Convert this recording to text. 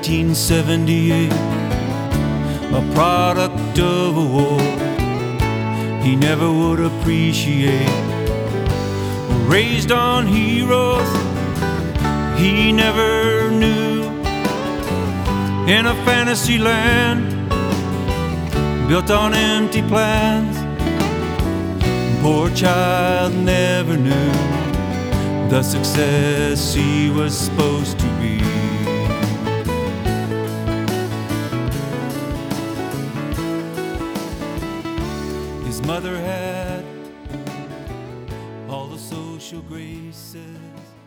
1978, a product of a war he never would appreciate. Raised on heroes he never knew, in a fantasy land built on empty plans. Poor child never knew the success he was supposed to be. His mother had all the social graces,